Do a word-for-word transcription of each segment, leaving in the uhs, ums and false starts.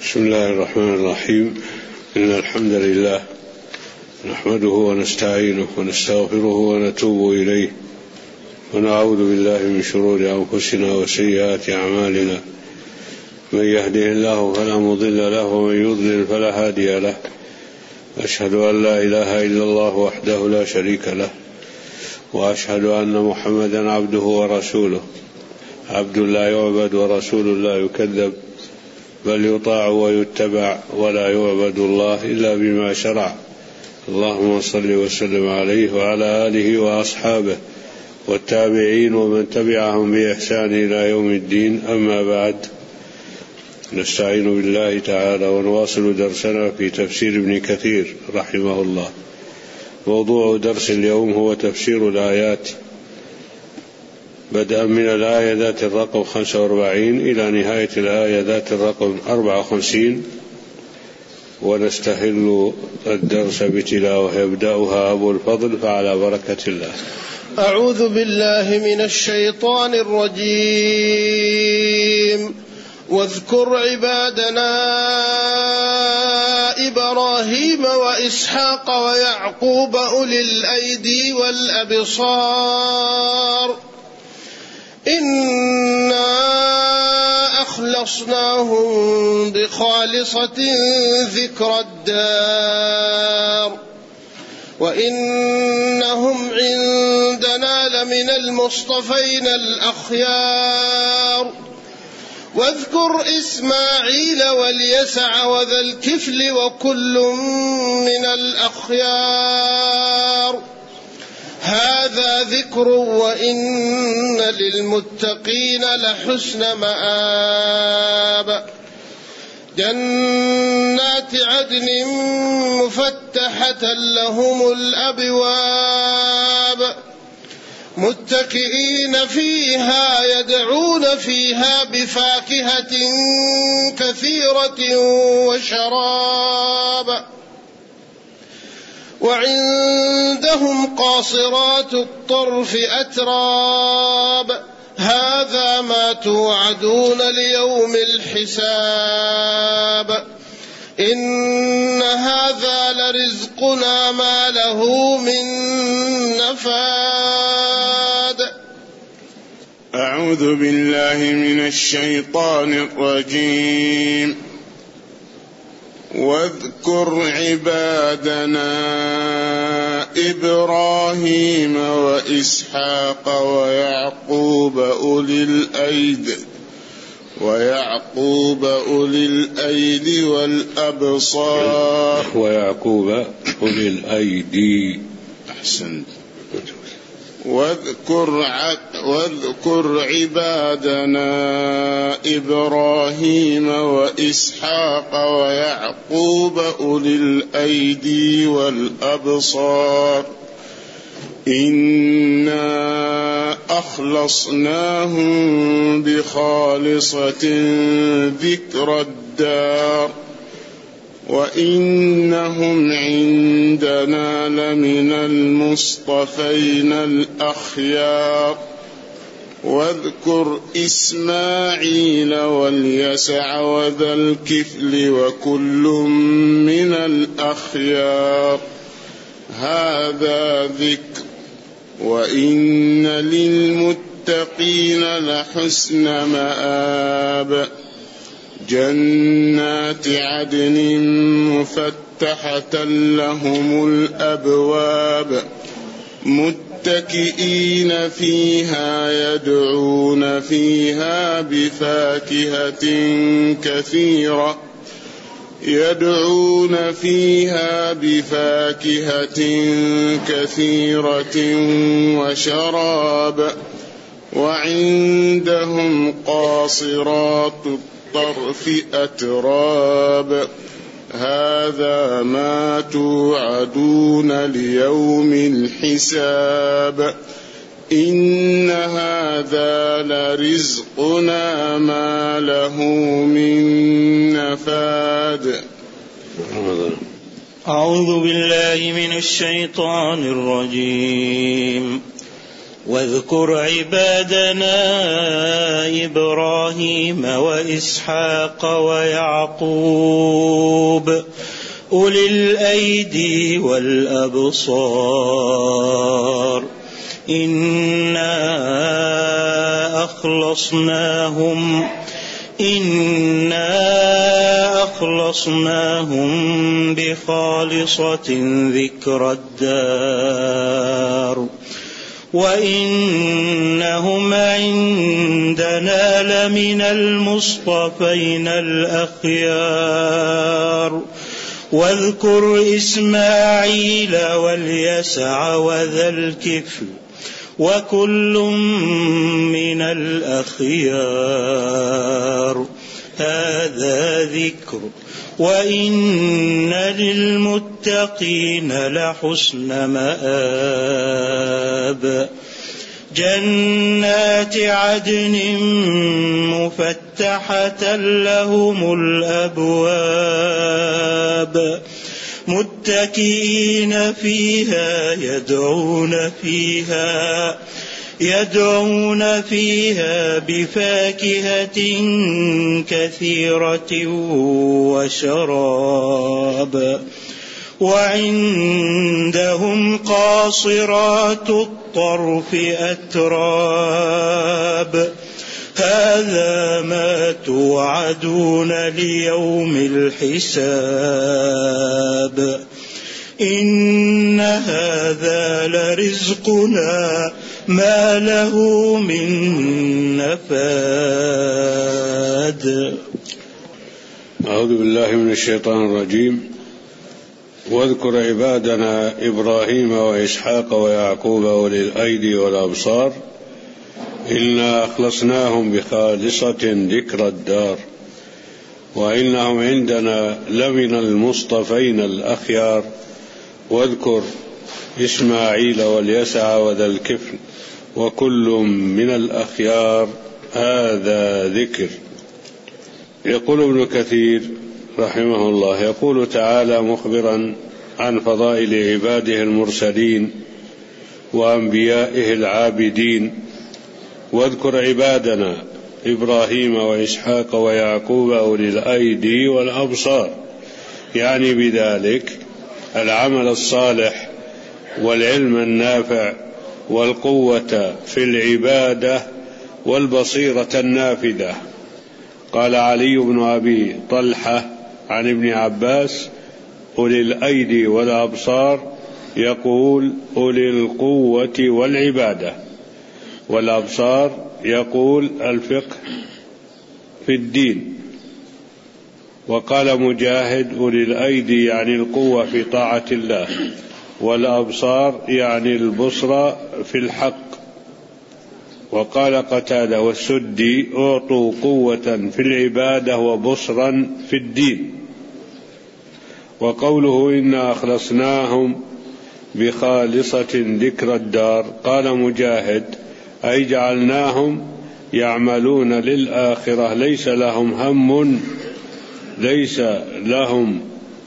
بسم الله الرحمن الرحيم. إن الحمد لله نحمده ونستعينه ونستغفره ونتوب إليه ونعوذ بالله من شرور أنفسنا وسيئات أعمالنا. من يهده الله فلا مضل له ومن يضلل فلا هادي له. أشهد أن لا إله إلا الله وحده لا شريك له، وأشهد أن محمدا عبده ورسوله، عبد لا يعبد ورسول لا يكذب، بل يطاع ويتبع ولا يعبد الله إلا بما شرع. اللهم صل وسلم عليه وعلى آله وأصحابه والتابعين ومن تبعهم بإحسان إلى يوم الدين. أما بعد، نستعين بالله تعالى ونواصل درسنا في تفسير ابن كثير رحمه الله. موضوع درس اليوم هو تفسير الآيات بدءا من الآية ذات الرقم خمسة وأربعين إلى نهاية الآية ذات الرقم أربعة وخمسين، ونستهل الدرس بتلاوة يبدأها أبو الفضل فعلى بركة الله. أعوذ بالله من الشيطان الرجيم. واذكر عبادنا إبراهيم وإسحاق ويعقوب أولي الأيدي والأبصار إنا أخلصناهم بخالصة ذكر الدار وإنهم عندنا لمن المصطفين الأخيار. واذكر إسماعيل واليسع وذا الكفل وكل من الأخيار. هذا ذكر وإن للمتقين لحسن مآب. جنات عدن مفتحة لهم الأبواب متكئين فيها يدعون فيها بفاكهة كثيرة وشراب. وعندهم قاصرات الطرف أتراب. هذا ما توعدون ليوم الحساب. إن هذا لرزقنا ما له من نفاد. أعوذ بالله من الشيطان الرجيم. واذكر عبادنا إبراهيم وإسحاق ويعقوب أولي الأيدي ويعقوب أولي الأيدي والأبصار ويعقوب أولي الأيدي. أحسنت. واذكر واذكر عبادنا إبراهيم وإسحاق ويعقوب أولي الأيدي والأبصار إنا أخلصناهم بخالصة ذكر الدار وإنهم عندنا لمن المصطفين الأخيار. واذكر إسماعيل واليسع وذا الكفل وكل من الأخيار. هذا ذكر وإن للمتقين لحسن مآب. جنات عدن مفتحة لهم الأبواب متكئين فيها يدعون فيها بفاكهة كثيرة يدعون فيها بفاكهة كثيرة وشراب. وعندهم قاصرات الطرف أتراب. هذا ما توعدون ليوم الحساب. إن هذا لرزقنا ما له من نفاد. أعوذ بالله من الشيطان الرجيم. واذكر عبادنا إبراهيم وإسحاق ويعقوب أولي الأيدي والأبصار إنا أخلصناهم إنا أخلصناهم بخالصة ذكر الدار وإنهم عندنا لمن المصطفين الأخيار واذكر إسماعيل واليسع وذا الكفل وكل من الأخيار هذا ذكر وإن للمتقين لحسن مآب جنات عدن مفتحة لهم الأبواب متكئين فيها يدعون فيها يدعون فيها بفاكهة كثيرة وشراب وعندهم قاصرات الطرف أتراب هذا ما توعدون ليوم الحساب إن هذا لرزقنا ما له من نفاد. أعوذ بالله من الشيطان الرجيم. واذكر عبادنا إبراهيم وإسحاق ويعقوب أولي الأيدي والأبصار إنا أخلصناهم بخالصة ذكر الدار وإنهم عندنا لمن المصطفين الأخيار واذكر إسماعيل واليسع وذا الكفل وكل من الأخيار هذا ذكر. يقول ابن كثير رحمه الله يقول تعالى مخبرا عن فضائل عباده المرسلين وأنبيائه العابدين واذكر عبادنا إبراهيم وإسحاق ويعقوب أولي الأيدي والأبصار، يعني بذلك العمل الصالح والعلم النافع والقوة في العبادة والبصيرة النافذة. قال علي بن أبي طلحة عن ابن عباس أولي الأيدي والأبصار يقول أولي القوة والعبادة، والأبصار يقول الفقه في الدين. وقال مجاهد أولي الأيدي يعني القوة في طاعة الله، والأبصار يعني البصر في الحق. وقال قتادة والسدي أعطوا قوة في العبادة وبصرا في الدين. وقوله إنا أخلصناهم بخالصة ذكر الدار، قال مجاهد أي جعلناهم يعملون للآخرة ليس لهم هم ليس لهم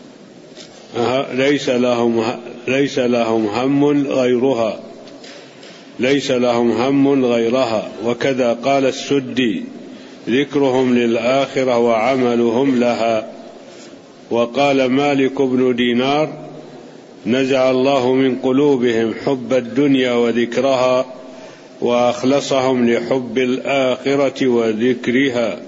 ليس لهم ليس لهم هم غيرها ليس لهم هم غيرها. وكذا قال السدي ذكرهم للآخرة وعملهم لها. وقال مالك بن دينار نزع الله من قلوبهم حب الدنيا وذكرها وأخلصهم لحب الآخرة وذكرها.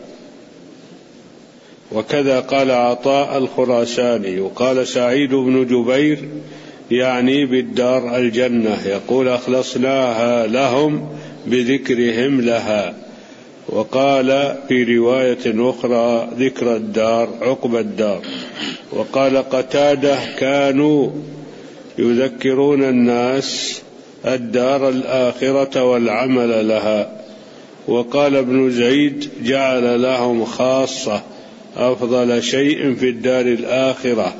وكذا قال عطاء الخراساني. وقال سعيد بن جبير يعني بالدار الجنة يقول أخلصناها لهم بذكرهم لها. وقال في رواية أخرى ذكر الدار عقب الدار. وقال قتادة كانوا يذكرون الناس الدار الآخرة والعمل لها. وقال ابن زيد جعل لهم خاصة أفضل شيء في الدار الآخرة.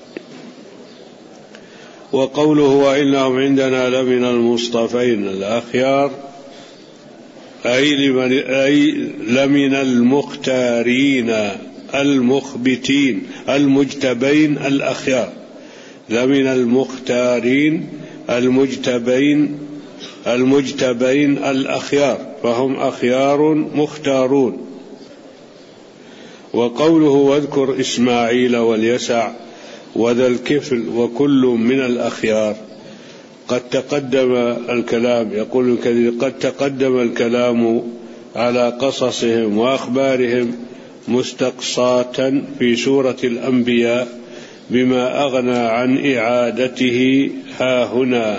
وقوله وإنهم عندنا لمن المصطفين الأخيار أي لمن المختارين المخبتين المجتبين الأخيار، لمن المختارين المجتبين المجتبين الأخيار، فهم أخيار مختارون. وقوله واذكر إسماعيل واليسع وذا الكفل وكل من الأخيار، قد تقدم الكلام، يقول الكثير قد تقدم الكلام على قصصهم وأخبارهم مستقصاة في سورة الأنبياء بما أغنى عن إعادته هاهنا.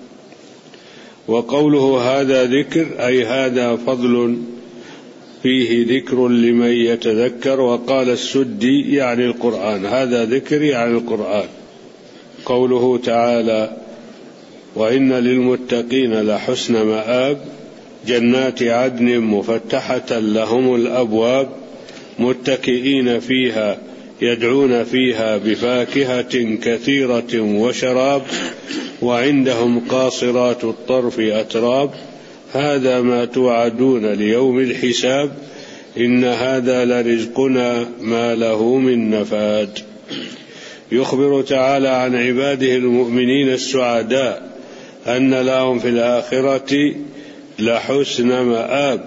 وقوله هذا ذكر أي هذا فضل فيه ذكر لمن يتذكر. وقال السدي يعني القرآن، هذا ذكر يعني القرآن. قوله تعالى وإن للمتقين لحسن مآب، جنات عدن مفتحة لهم الأبواب متكئين فيها يدعون فيها بفاكهة كثيرة وشراب وعندهم قاصرات الطرف أتراب، هذا ما توعدون ليوم الحساب، إن هذا لرزقنا ما له من نفاد. يخبر تعالى عن عباده المؤمنين السعداء أن لهم في الآخرة لحسن مآب،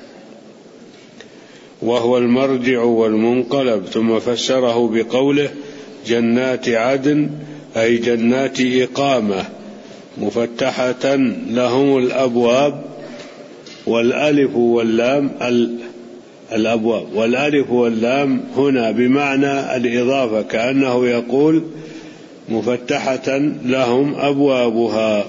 وهو المرجع والمنقلب. ثم فسره بقوله جنات عدن أي جنات إقامة مفتحة لهم الأبواب، والألف واللام الأبواب، والألف واللام هنا بمعنى الإضافة، كأنه يقول مفتحة لهم أبوابها،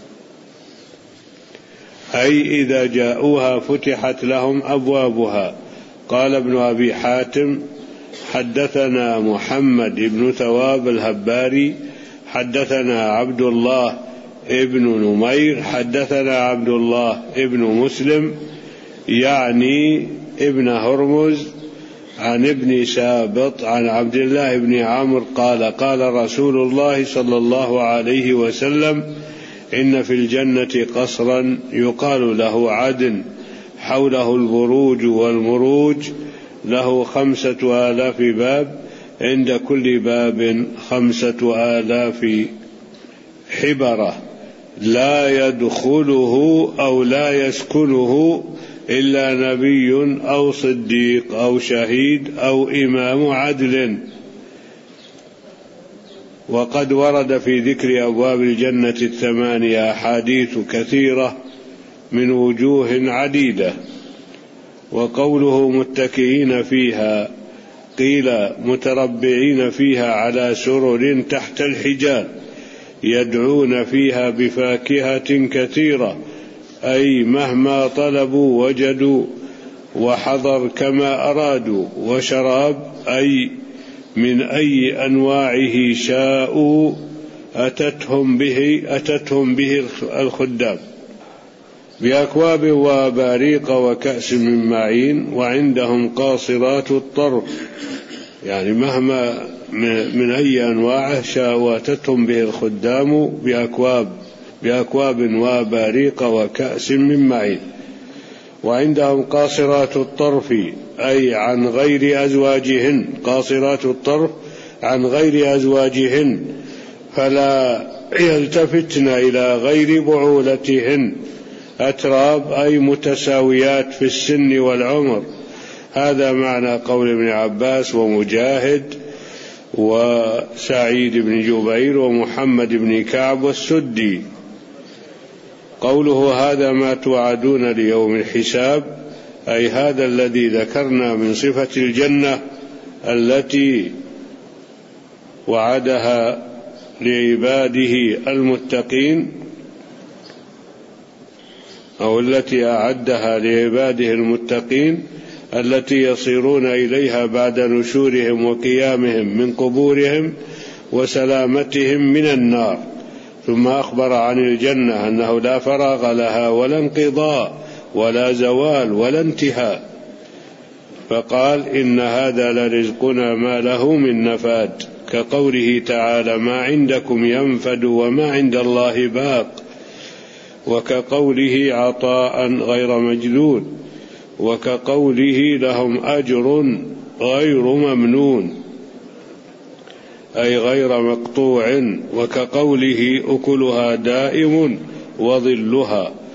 أي إذا جاءوها فتحت لهم أبوابها. قال ابن أبي حاتم حدثنا محمد بن ثواب الهباري حدثنا عبد الله ابن نمير حدثنا عبد الله ابن مسلم يعني ابن هرمز عن ابن سابط عن عبد الله بن عمرو قال قال رسول الله صلى الله عليه وسلم إن في الجنة قصرا يقال له عدن حوله البروج والمروج، له خمسة آلاف باب، عند كل باب خمسة آلاف حبرة، لا يدخله أو لا يسكنه إلا نبي أو صديق أو شهيد أو إمام عدل. وقد ورد في ذكر أبواب الجنة الثمانية أحاديث كثيرة من وجوه عديدة. وقوله متكئين فيها قيل متربعين فيها على سرر تحت الحجاب، يدعون فيها بفاكهة كثيرة أي مهما طلبوا وجدوا، وحضر كما أرادوا، وشراب أي من أي أنواعه شاءوا أتتهم به أتتهم به الخدام، بأكواب وأباريق وكأس من معين، وعندهم قاصرات الطرف، يعني مهما من أي أنواعه شاءوا أتتهم به الخدام بأكواب بأكواب وأباريق وكأس من معين. وعندهم قاصرات الطرف أي عن غير أزواجهن، قاصرات الطرف عن غير أزواجهن، فلا يلتفتن إلى غير بعولتهن، أتراب أي متساويات في السن والعمر. هذا معنى قول ابن عباس ومجاهد وسعيد بن جبير ومحمد بن كعب والسدي. قوله هذا ما توعدون ليوم الحساب أي هذا الذي ذكرنا من صفة الجنة التي وعدها لعباده المتقين، أو التي أعدها لعباده المتقين التي يصيرون إليها بعد نشورهم وقيامهم من قبورهم وسلامتهم من النار. ثم أخبر عن الجنة أنه لا فراغ لها ولا انقضاء ولا زوال ولا انتهاء، فقال إن هذا لرزقنا ما له من نفاد، كقوله تعالى ما عندكم ينفد وما عند الله باق، وكقوله عطاء غير مجدود، وكقوله لهم أجر غير ممنون أي غير مقطوع، وكقوله أكلها دائم وظلها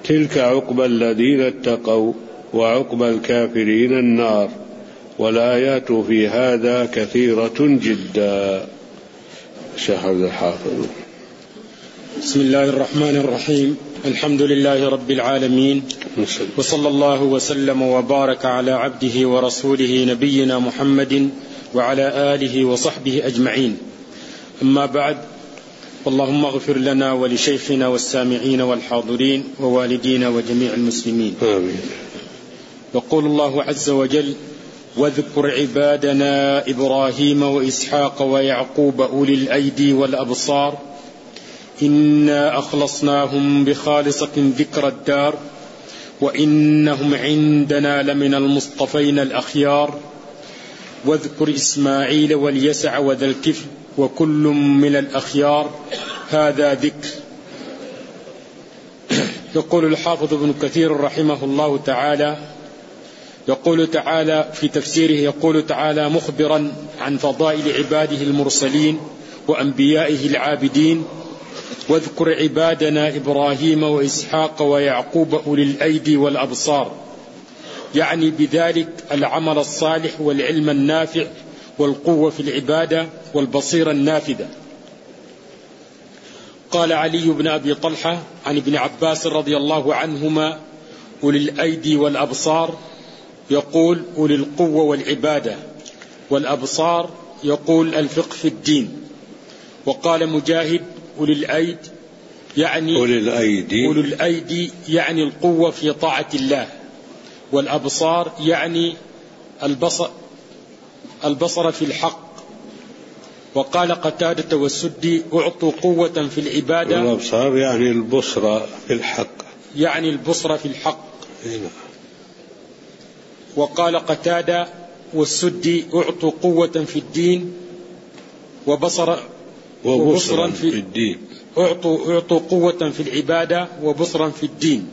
تلك عقبى الذين اتقوا وعقبى الكافرين النار والآيات في هذا كثيرة جدا. شهد الحافظ. بسم الله الرحمن الرحيم. الحمد لله رب العالمين، وصلى الله وسلم وبارك على عبده ورسوله نبينا محمد وعلى آله وصحبه أجمعين. أما بعد، اللهم اغفر لنا ولشيخنا والسامعين والحاضرين ووالدينا وجميع المسلمين. آمين. يقول الله عز وجل: واذكر عبادنا إبراهيم وإسحاق ويعقوب أولي الأيدي والأبصار إنا أخلصناهم بخالصة ذكر الدار وإنهم عندنا لمن المصطفين الأخيار واذكر إسماعيل واليسع وذا الكفل وكل من الأخيار هذا ذكر. يقول الحافظ ابن كثير رحمه الله تعالى يقول تعالى في تفسيره، يقول تعالى مخبرا عن فضائل عباده المرسلين وأنبيائه العابدين: واذكر عبادنا إبراهيم وإسحاق ويعقوب أولي الأيدي والأبصار، يعني بذلك العمل الصالح والعلم النافع والقوة في العبادة والبصيرة النافذة. قال علي بن أبي طلحة عن ابن عباس رضي الله عنهما: أولي الأيدي والأبصار يقول أولي القوة والعبادة، والأبصار يقول الفقه في الدين. وقال مجاهد: أولي الأيد يعني أولي الأيدي أولي الأيدي يعني القوة في طاعة الله، والأبصار يعني البصر البصر في الحق. وقال قتادة والسدي: أعطوا قوة في العبادة. الأبصار يعني البصرة في الحق، يعني البصرة في الحق. هنا. وقال قتادة والسدي: أعطوا قوة في الدين وبصر وبصرا في الدين. أعطوا أعطوا قوة في العبادة وبصرا في الدين.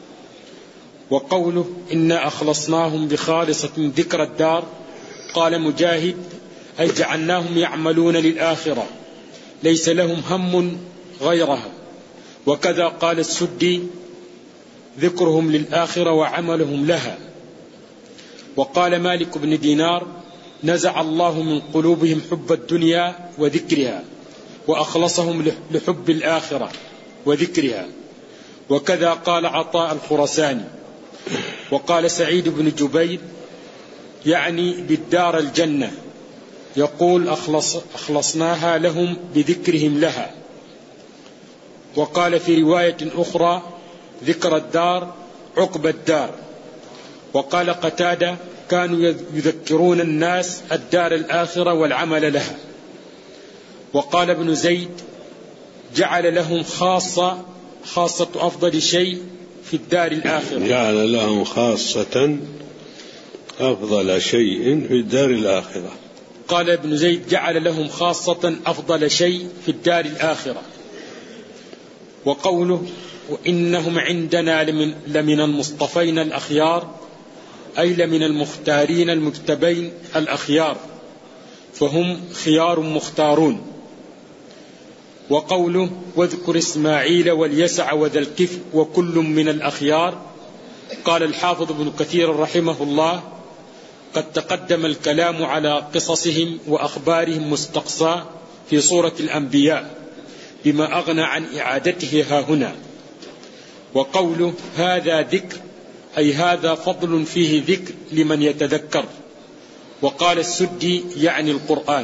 وقوله إنا أخلصناهم بخالصة ذكر الدار، قال مجاهد: أي جعلناهم يعملون للآخرة ليس لهم هم غيرها. وكذا قال السدي: ذكرهم للآخرة وعملهم لها. وقال مالك بن دينار: نزع الله من قلوبهم حب الدنيا وذكرها وأخلصهم لحب الآخرة وذكرها. وكذا قال عطاء الخرساني. وقال سعيد بن جبير يعني بالدار الجنة، يقول أخلص أخلصناها لهم بذكرهم لها. وقال في رواية أخرى: ذكر الدار عقب الدار. وقال قتادة: كانوا يذكرون الناس الدار الآخرة والعمل لها. وقال ابن زيد: جعل لهم خاصة خاصة أفضل شيء في الدار الآخرة. جعل لهم خاصة أفضل شيء في الدار الآخرة. قال ابن زيد: جعل لهم خاصة أفضل شيء في الدار الآخرة. وقوله: وإنهم عندنا لمن, لمن المصطفين الأخيار، أي لمن المختارين المجتبين الأخيار، فهم خيار مختارون. وقوله: واذكر إسماعيل واليسع وذا الكفل وكل من الأخيار، قال الحافظ ابن كثير رحمه الله: قد تقدم الكلام على قصصهم وأخبارهم مستقصى في سورة الأنبياء بما أغنى عن إعادته ها هنا. وقوله: هذا ذكر، أي هذا فضل فيه ذكر لمن يتذكر. وقال السدي يعني القرآن.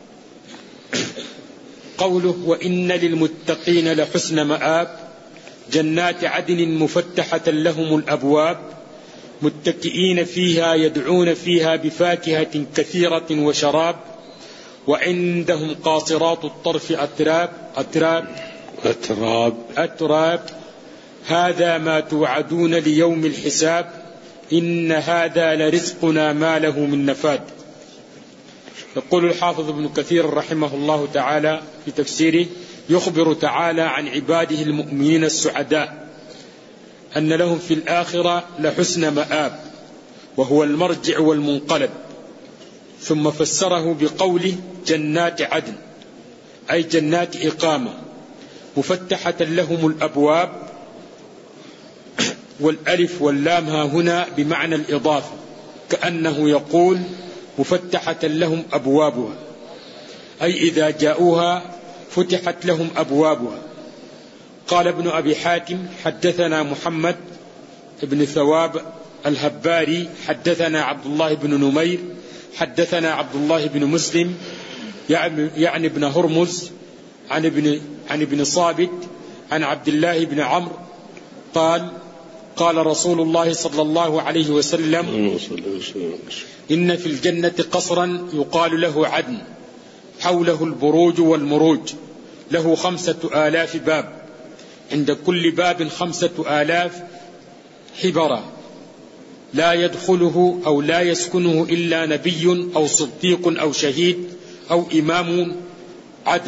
قوله: وإن للمتقين لحسن مآب، جنات عدن مفتحة لهم الأبواب متكئين فيها يدعون فيها بفاكهة كثيرة وشراب وعندهم قاصرات الطرف أتراب أتراب أتراب أتراب هذا ما توعدون ليوم الحساب إن هذا لرزقنا ما له من نفاد. يقول الحافظ ابن كثير رحمه الله تعالى في تفسيره: يخبر تعالى عن عباده المؤمنين السعداء أن لهم في الآخرة لحسن مآب، وهو المرجع والمنقلب. ثم فسره بقوله: جنات عدن، أي جنات إقامة مفتحة لهم الأبواب والألف واللام ها هنا بمعنى الإضافة، كأنه يقول مفتحة لهم أبوابها، أي إذا جاءوها فتحت لهم أبوابها. قال ابن أبي حاتم حدثنا محمد بن ثواب الهباري حدثنا عبد الله بن نمير حدثنا عبد الله بن مسلم يعني ابن هرمز عن ابن, عن ابن صابت عن عبد الله بن عمرو قال قال رسول الله صلى الله عليه وسلم إن في الجنة قصرا يقال له عدن، حوله البروج والمروج، له خمسة آلاف باب، عند كل باب خمسة آلاف حبرة، لا يدخله أو لا يسكنه إلا نبي أو صديق أو شهيد أو إمام عدل.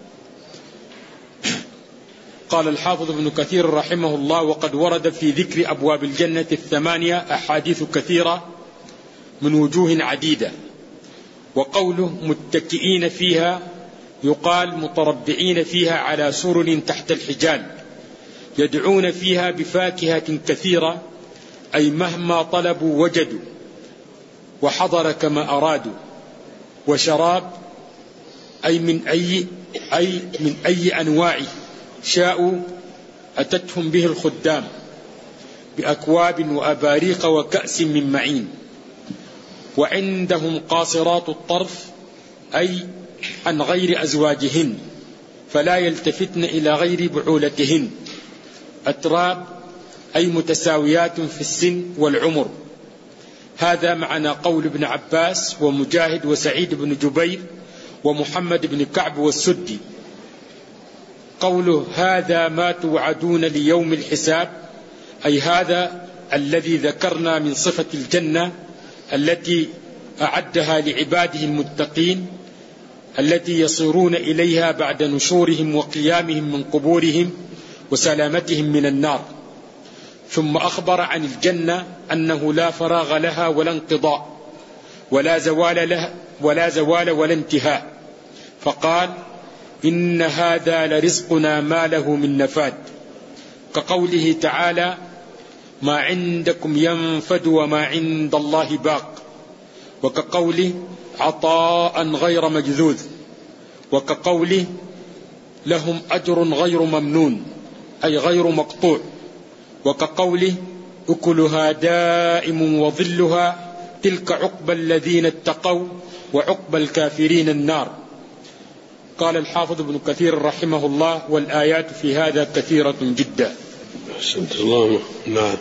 قال الحافظ ابن كثير رحمه الله: وقد ورد في ذكر أبواب الجنة الثمانية أحاديث كثيرة من وجوه عديدة. وقوله متكئين فيها يقال متربعين فيها على سرر تحت الحجال، يدعون فيها بفاكهة كثيرة، أي مهما طلبوا وجدوا، وحضر كما أرادوا، وشراب أي من أي أي من أي أنواعه شاءوا أتتهم به الخدام، بأكواب وأباريق وكأس من معين. وعندهم قاصرات الطرف أي عن غير أزواجهن، فلا يلتفتن إلى غير بعولتهن. أتراب أي متساويات في السن والعمر. هذا معنى قول ابن عباس ومجاهد وسعيد بن جبير ومحمد بن كعب والسدي. قوله هذا ما توعدون ليوم الحساب، أي هذا الذي ذكرنا من صفة الجنة التي أعدها لعباده المتقين، التي يصيرون إليها بعد نشورهم وقيامهم من قبورهم وسلامتهم من النار. ثم أخبر عن الجنة أنه لا فراغ لها ولا انقضاء ولا زوال لها ولا زوال ولا انتهاء، فقال إن هذا لرزقنا ما له من نفاد، كقوله تعالى ما عندكم ينفد وما عند الله باق، وكقوله عطاء غير مجذوذ، وكقوله لهم أجر غير ممنون أي غير مقطوع، وكقوله أكلها دائم وظلها تلك عقبى الذين اتقوا وعقبى الكافرين النار. قال الحافظ ابن كثير رحمه الله: والآيات في هذا كثيرة جدا. أحسنت الله. نعم،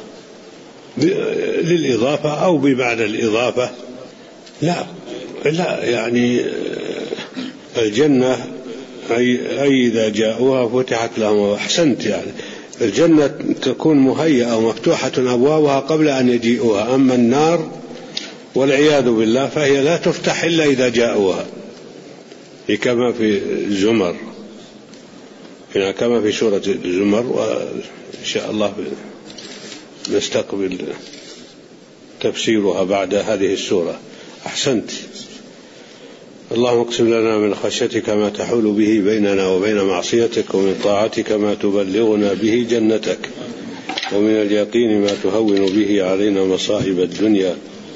للإضافة أو بمعنى الإضافة. لا لا يعني الجنة أي, أي إذا جاءوها فتحت لهم. أحسنت، يعني الجنة تكون مهيئة ومفتوحة أبوابها قبل أن يجيئوها. أما النار والعياذ بالله فهي لا تفتح إلا إذا جاءوها، كما في الزمر، كما في سورة الزمر، وإن شاء الله نستقبل تفسيرها بعد هذه السورة. أحسنت. اللهم اقسم لنا من خشيتك ما تحول به بيننا وبين معصيتك، ومن طاعتك ما تبلغنا به جنتك، ومن اليقين ما تهون به علينا مصائب الدنيا.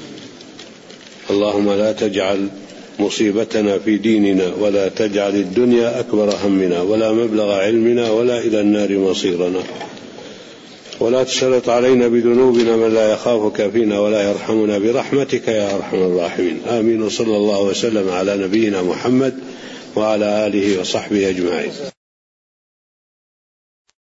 اللهم لا تجعل مصيبتنا في ديننا، ولا تجعل الدنيا أكبر همنا ولا مبلغ علمنا ولا إلى النار مصيرنا، ولا تسلط علينا بذنوبنا من لا يخافك فينا ولا يرحمنا برحمتك يا أرحم الراحمين. آمين. وصلى الله وسلم على نبينا محمد وعلى آله وصحبه أجمعين.